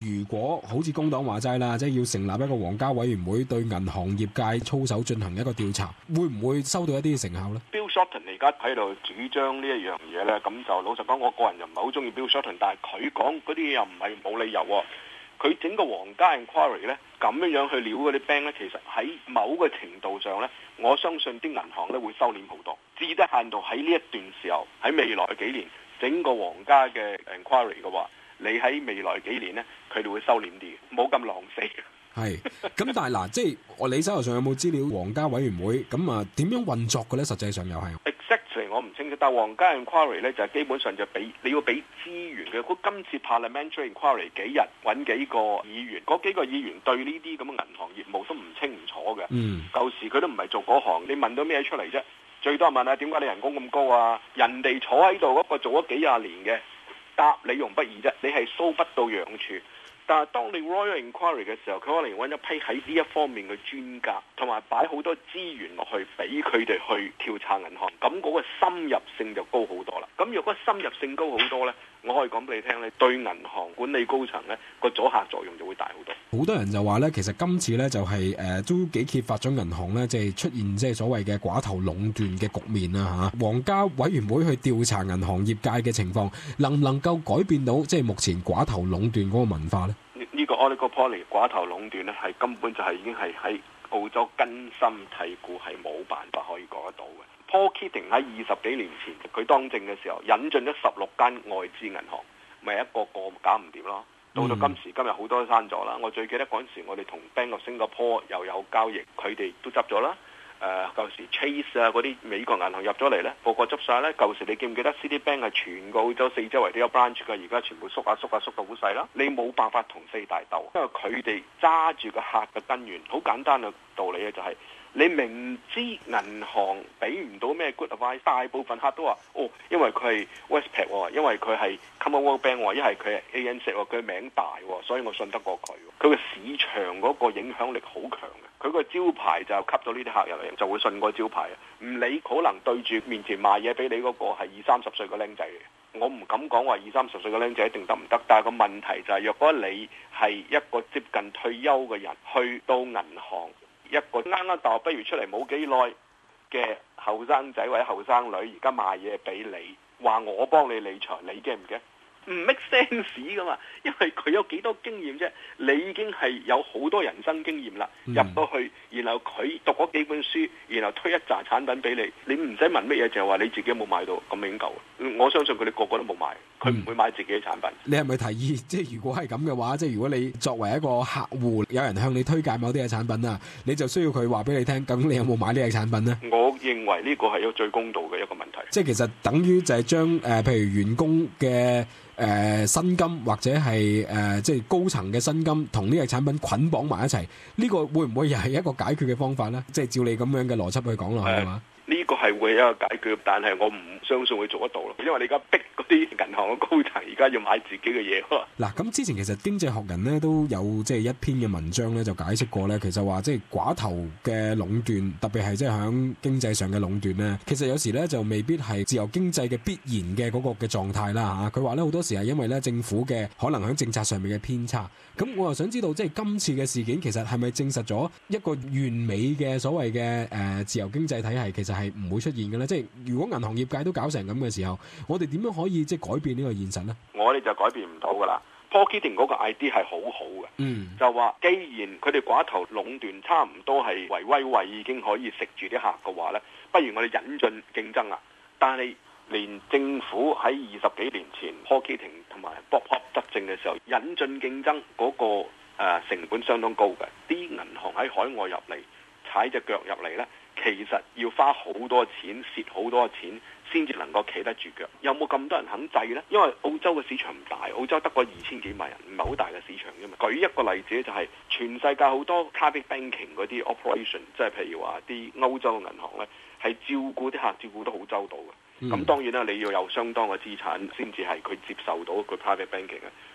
如果好似工黨話齋啦，即係要成立一個皇家委員會對銀行業界操守進行一個調查，會唔會收到一啲成效呢？ Bill Shorten 而家喺度主張呢一樣嘢呢，咁就老實講，我個人就唔係好中意 Bill Shorten， 但係佢講嗰啲嘢又唔係冇理由喎。佢整個皇家 inquiry 呢，咁樣去撩嗰啲 bank 呢，其實喺某個程度上呢，我相信啲銀行呢會收斂好多。至低限度喺呢一段時候，喺未來幾年整個皇家嘅 inquiry 嘅話，你喺未來幾年呢，佢哋會收斂啲，冇咁狼死。 係，咁但係嗱，即係你手頭上有冇資料？皇家委員會咁啊，點樣運作嘅咧？實際上又係 exactly 我唔清楚，但係皇家 inquiry 咧就係基本上就你要俾資源嘅。今次 parliamentary inquiry 幾日揾幾個議員，嗰幾個議員對呢啲咁嘅銀行業務都唔清唔楚嘅。舊時佢都唔係做嗰行，你問到咩出嚟啫？最多問下點解你人工咁高啊？人哋坐喺度嗰個做咗幾廿年嘅，答你容不易啫，你係搔不到癢處。但係當你 Royal Inquiry 嘅時候，佢可能揾一批喺呢一方面嘅專家，同埋擺好多資源落去，俾佢哋去調查銀行，咁嗰個深入性就高好多啦。咁如果深入性高好多呢，我可以講俾你聽咧，對銀行管理高層呢個阻嚇作用就會大好多。 好多人就話呢，其實今次呢就係都幾揭發咗銀行呢，即係出現即係所謂嘅寡頭壟斷嘅局面啦嚇。皇家委員會去調查銀行業界嘅情況，能唔能夠改變到即係目前寡頭壟斷嗰個文化呢？ 呢個 oligopoly 寡頭壟斷咧，係根本就係已經係喺澳洲根深蒂固，係冇辦法可以講得到嘅。Paul Keating 喺20幾年前佢當政嘅時候，引進咗16間外資銀行，咪一個個搞唔掂咯。到今時今日好多都閂咗啦。我最記得嗰陣時，我哋同 Bank of Singapore 又有交易，佢哋都執咗啦。舊時 Chase 啊嗰啲美國銀行入咗嚟呢，個個執晒呢。舊時你記唔記得 Citibank 係全個澳洲四周圍都有 branch 嘅，而家全部縮到好細啦。你冇辦法同四大鬥，因為佢哋揸住個客嘅根源。好簡單嘅道理咧，就係你明知銀行俾唔到咩 good advice， 大部分客都話哦，因為佢係 Westpac 喎，因為佢係 Commonwealth Bank 喎，一係佢係 ANZ 喎，佢名大喎，所以我信得過佢。佢個市場嗰個影響力好強嘅。佢個招牌就吸到呢啲客入嚟，就會信個招牌啊！唔理可能對住面前賣嘢俾你嗰個係20-30歲嘅僆仔嚟，我唔敢講話20-30歲嘅僆仔一定得唔得，但係個問題就係，若果你係一個接近退休嘅人，去到銀行，一個啱啱大學畢業出嚟冇幾耐嘅後生仔或者後生女，而家賣嘢俾你，話我幫你理財，你驚唔驚？唔 make sense 噶嘛，因為佢有幾多經驗啫？你已經係有好多人生經驗啦，入到去，然後佢讀嗰幾本書，然後推一紮產品俾你，你唔使問乜嘢，就係話你自己有冇買到，咁已經夠。我相信佢哋個個都冇買，佢唔會買自己嘅產品。 你係咪提議，即係如果係咁嘅話，即係如果你作為一個客戶，有人向你推介某啲嘅產品啊，你就需要佢話俾你聽，咁你有冇買呢個產品呢？ 我認為呢個係一個最公道嘅一個問題。 即係其實等於就係將譬如員工嘅薪金或者係即係高層嘅薪金同呢個產品捆綁埋一齊，呢個會唔會又係一個解決嘅方法呢？即係照你咁樣嘅邏輯去講落去係嘛？ 呢個係會有一個解決，但係我唔相信會做得到咯，因為你而家逼嗰啲銀行嘅高層而家要買自己嘅嘢喎。 嗱，咁之前其實經濟學人咧都有即係一篇嘅文章咧就解釋過咧，其實話即係寡頭嘅壟斷，特別係即係響經濟上嘅壟斷咧，其實有時咧就未必係自由經濟嘅必然嘅嗰個嘅狀態啦嚇。佢話咧好多時係因為咧政府嘅可能喺政策上面嘅偏差。咁我又想知道，即係今次嘅事件其實係咪證實咗一個完美嘅所謂嘅自由經濟體系其實係唔會出現嘅咧？即係如果銀行業界都搞成咁嘅時候，我哋點樣可以即係改變呢個現實咧？ 我哋就改變唔到噶啦。Paul Keating 嗰個 idea 係好好嘅，就話既然佢哋寡頭壟斷差唔多係維威位已經可以食住啲客嘅話咧，不如我哋引進競爭啊！但係連政府喺20幾年前 Paul Keating 同埋 Bob Hawke 執政嘅時候，引進競爭嗰個成本相當高嘅，啲銀行喺海外入嚟踩隻腳入嚟呢，其實要花好多錢，蝕好多錢先至能夠企得住腳。有冇咁多人肯制呢？因為澳洲嘅市場唔大，澳洲得個2000幾萬人，唔係好大嘅市場啫嘛。舉一個例子就係全世界好多 private banking 嗰啲 operation， 即係譬如話啲歐洲嘅銀行呢，係照顧啲客照顧得好周到嘅。咁當然啦，你要有相當嘅資產先至係佢接受到佢 private banking 嘅。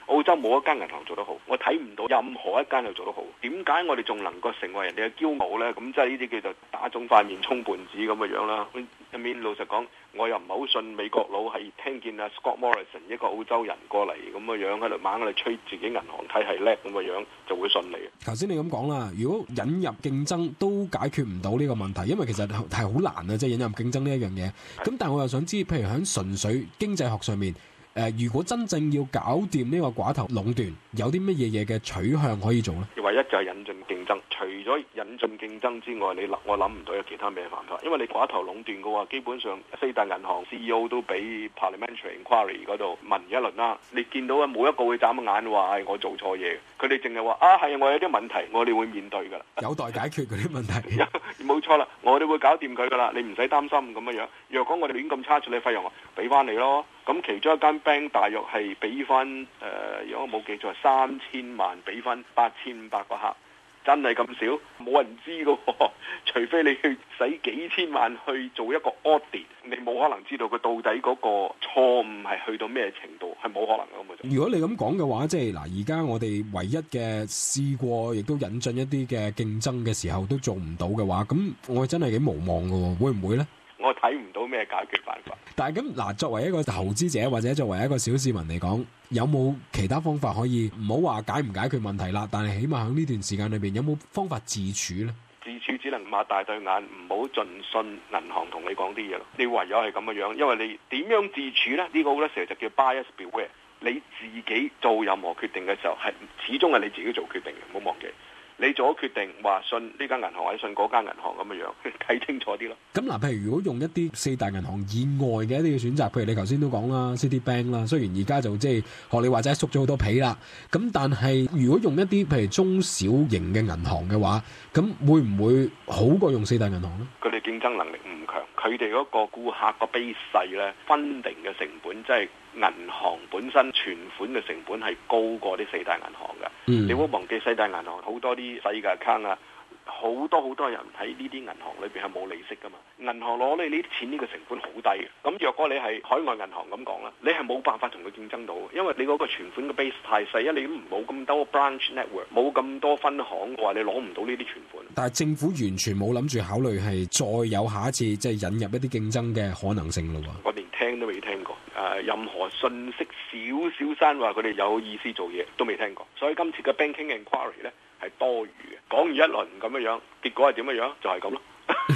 澳洲冇一間銀行做得好，我睇唔到任何一間係做得好。點解我哋仲能夠成為人哋嘅驕傲呢？咁即係呢啲叫做打腫塊面充胖子咁嘅樣啦。一面老實講，我又唔係好信美國佬係聽見阿 Scott Morrison 一個澳洲人過嚟咁嘅樣喺度猛喺度吹自己銀行體系叻咁嘅樣，就會信你。 頭先你咁講啦，如果引入競爭都解決唔到呢個問題，因為其實係好難啊，即係引入競爭呢一樣嘢。咁但係我又想知，譬如喺純粹經濟學上面，如果真正要搞掂呢個寡頭壟斷，有啲乜嘢嘅取向可以做呢？ 唯一就係引進競爭，除咗引進競爭之外，我諗唔到有其他咩辦法。因為你寡頭壟斷嘅話，基本上四大銀行 CEO 都俾 Parliamentary Inquiry 嗰度問一輪啦。你見到啊，冇一個會眨眼話我做錯嘢，佢哋淨係話係我有啲問題，我哋會面對㗎啦， 有待解決嗰啲問題。 冇錯啦，我哋會搞掂佢㗎啦，你唔使擔心咁樣。若果我哋亂咁差住你費用，俾翻你咯。咁其中一間 bank 大約係俾翻如果我冇記錯，3000萬俾翻8500個客，真係咁少？冇人知㗎喎，除非你去使幾千萬去做一個 audit，你冇可能知道佢到底嗰個錯誤係去到咩程度，係冇可能㗎嘛。 如果你咁講嘅話，即係嗱，而家我哋唯一嘅試過，亦都引進一啲嘅競爭嘅時候都做唔到嘅話，咁我真係幾無望㗎喎，會唔會呢？ 我睇唔到咩解決辦法。 但係咁嗱，作為一個投資者或者作為一個小市民嚟講，有冇其他方法可以唔好話解唔解決問題啦？但係起碼喺呢段時間裏邊，有冇方法自處呢？ 自處只能擘大對眼，唔好盡信銀行同你講啲嘢咯。你唯有係咁嘅樣，因為你點樣自處呢？呢個好多時候就叫 bias beware。你自己做任何決定嘅時候，係始終係你自己做決定嘅，唔好忘記。你做咗決定話信呢間銀行或者信嗰間銀行咁嘅樣，睇清楚啲咯。咁嗱，譬如如果用一啲四大銀行以外嘅一啲嘅選擇，譬如你頭先都講啦 Citibank 啦，雖然而家就即係學你話齋縮咗好多皮啦，咁但係如果用一啲譬如中小型嘅銀行嘅話，咁會唔會好過用四大銀行呢？ 佢哋競爭能力唔強，佢哋嗰個顧客個 base 細咧，分定嘅成本即係銀行本身存款嘅成本係高過啲四大銀行嘅。你唔好忘記四大銀行好多啲細嘅 account 啊，好多人喺呢啲銀行裏邊係冇利息噶嘛。銀行攞你呢啲錢呢個成本好低嘅。咁若果你係海外銀行咁講啦，你係冇辦法同佢競爭到，因為你嗰個存款嘅 base 太細，因為你冇咁多 branch network， 冇咁多分行嘅話，你攞唔到呢啲存款。但係政府完全冇諗住考慮係再有下一次即係引入一啲競爭嘅可能性咯喎。我連聽都未聽過。任何信息少山話佢哋有意思做嘢都未聽過，所以今次嘅 banking inquiry 咧係多餘嘅。講完一輪咁樣，結果係點樣？就係咁咯。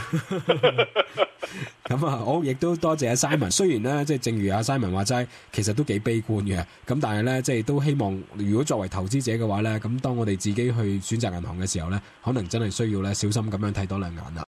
咁啊，好，亦都多謝阿 Simon。雖然咧，即係正如阿 Simon 話齋，其實都幾悲觀嘅。咁但係咧，即係都希望，如果作為投資者嘅話咧，咁當我哋自己去選擇銀行嘅時候咧，可能真係需要咧小心咁樣睇多兩眼啦。